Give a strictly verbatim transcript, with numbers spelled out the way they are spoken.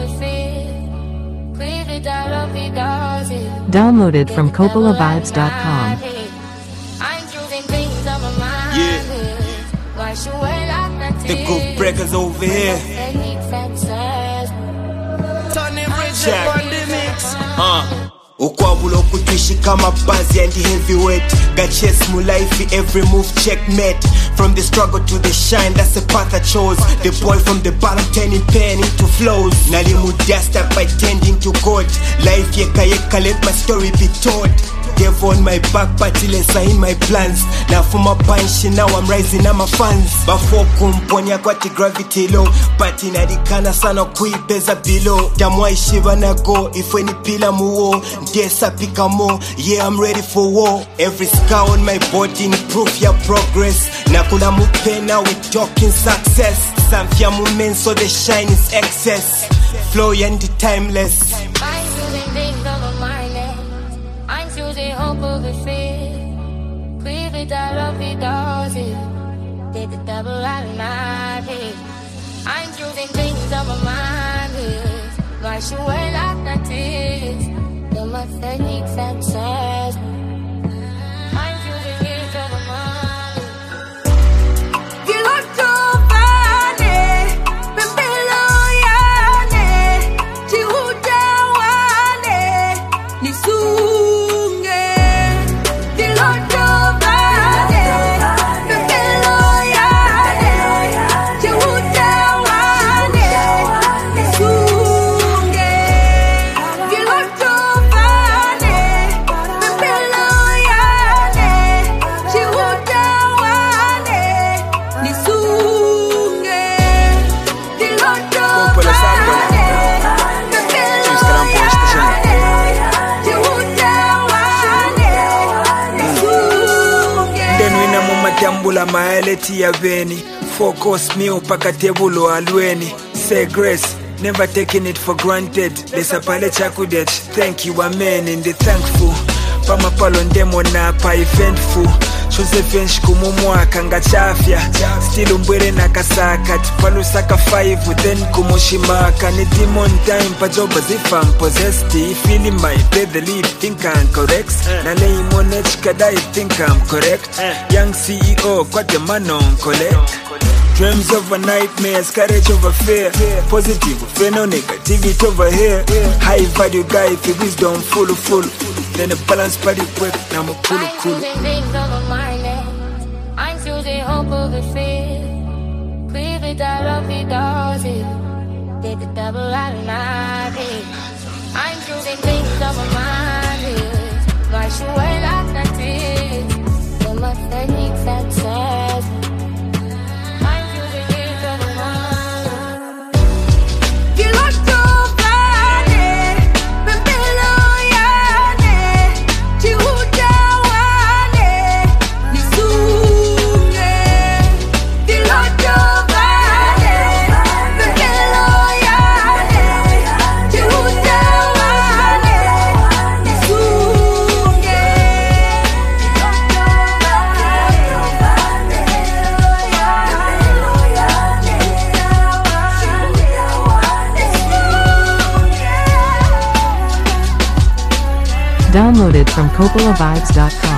Downloaded from Coppola Vibes dot com. Yeah. The Groove Breakers over here. Check. Uh. Ukwabula okutwishi kama buzzy and heavyweight. Got chase mu life, every move checkmate. From the struggle to the shine, that's the path I chose. The boy from the bottom turning pen into flows. Nalimu dust up by tending to God. Life yeka yeka, let my story be told. Gave on my back, but less in my plans. Now for my punch, now I'm rising, I'm a fans. Before kumponya kwa ti gravity low, but in adikana sana kui beza below. Jamwa ishiva na go, if any pila muo, desa pika mo, yeah I'm ready for war. Every scar on my body, proof your progress. Nakuna mupe now we talking success. Some fia movement so the shine is excess. Flow and timeless. Hope of a fear, breathe it out of it, does it? Take the double out of my head. I'm choosing things on my mind. Why should I like that this? You're my techniques and says I'm choosing things on my mind. You look so funny, Pembelo Yane, Chihudawane, Nisu. Tambula maeleti ya veni. Focus meal paka tebulo alweni. Say grace, never taking it for granted. Lesa pale chakudet, thank you amen. In the thankful, pama palo ndemo na pa eventful. Josephine shikumumwa kanga chafya. Still umbwere na kasaka. Tipalo saka five, then kumushimaka. Ni demon time, pa joba zifa possessed. Feeling my play the lead, think I'm correct. Na lei monech kadai, think I'm correct. Young C E O, kwa the man on collect. Dreams over nightmares, courage over fear. Positive, fear no negativity over here. High value guy, if your wisdom full of full. Then the balance body work, now I'm a cool cool. I'm choosing things over my name. I'm choosing hope over fear. Breathe it out of it, does it? Take the double out of my head. I'm choosing things over my head. Why should I like that this? You're my techniques and says I'm choosing things over my head. You look so funny, Pembelo Yane, Chihudawane, Nisunge. You look so funny, Pembelo Yane, Chihudawane, Nisunge. Downloaded from Coppola Vibes dot com.